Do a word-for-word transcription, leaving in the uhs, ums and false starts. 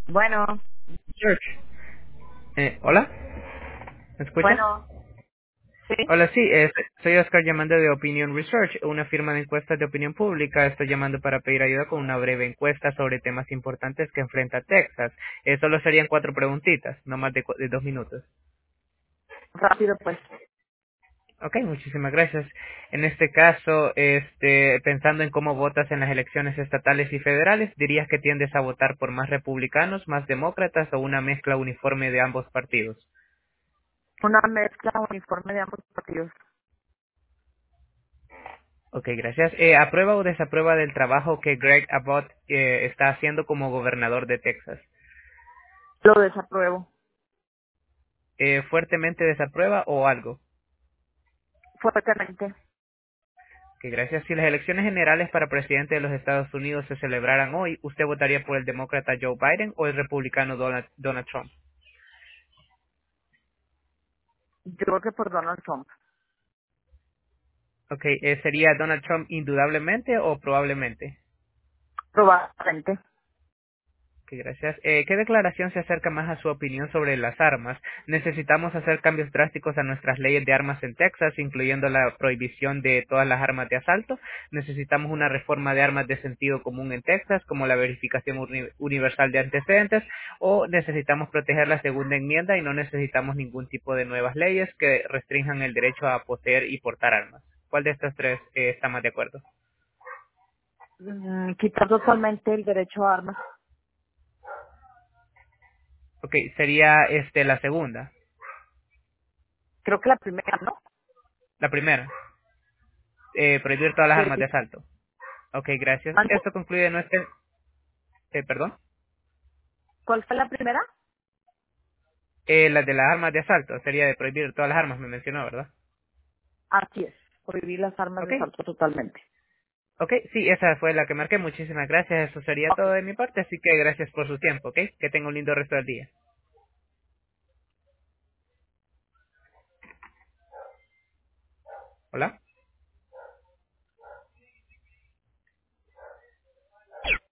Bueno, George. Eh, ¿Hola? ¿Me escucha? bueno, sí. Hola, sí, eh, soy Oscar llamando de Opinion Research, una firma de encuestas de opinión pública. Estoy llamando para pedir ayuda con una breve encuesta sobre temas importantes que enfrenta Texas. Eh, solo serían cuatro preguntitas, no más de, cu- de dos minutos. Rápido, pues. Ok, muchísimas gracias. En este caso, este, pensando en cómo votas en las elecciones estatales y federales, ¿dirías que tiendes a votar por más republicanos, más demócratas o una mezcla uniforme de ambos partidos? Una mezcla uniforme de ambos partidos. Ok, gracias. Eh, ¿Aprueba o desaprueba del trabajo que Greg Abbott eh, está haciendo como gobernador de Texas? Lo desapruebo. Eh, ¿Fuertemente desaprueba o algo? Fuertemente. Ok, gracias. Si las elecciones generales para presidente de los Estados Unidos se celebraran hoy, ¿usted votaría por el demócrata Joe Biden o el republicano Donald, Donald Trump? Yo creo que por Donald Trump. Ok, eh, ¿sería Donald Trump indudablemente o probablemente? Probablemente. Ok, gracias. Eh, ¿Qué declaración se acerca más a su opinión sobre las armas? ¿Necesitamos hacer cambios drásticos a nuestras leyes de armas en Texas, incluyendo la prohibición de todas las armas de asalto? ¿Necesitamos una reforma de armas de sentido común en Texas, como la verificación uni- universal de antecedentes? ¿O necesitamos proteger la segunda enmienda y no necesitamos ningún tipo de nuevas leyes que restrinjan el derecho a poseer y portar armas? ¿Cuál de estas tres eh, está más de acuerdo? Mm, quitar totalmente el derecho a armas. Ok, sería este la segunda. Creo que la primera, ¿no? La primera. Eh, prohibir todas las armas de Sí. asalto. Ok, gracias. ¿Mande? Esto concluye nuestra... Eh, perdón. ¿Cuál fue la primera? Eh, la de las armas de asalto. Sería de prohibir todas las armas, me mencionó, ¿verdad? Así es. Prohibir las armas Ok. de asalto totalmente. Ok, sí, esa fue la que marqué. Muchísimas gracias. Eso sería Ok. todo de mi parte. Así que gracias por su tiempo, ¿ok? Que tenga un lindo resto del día. Hola.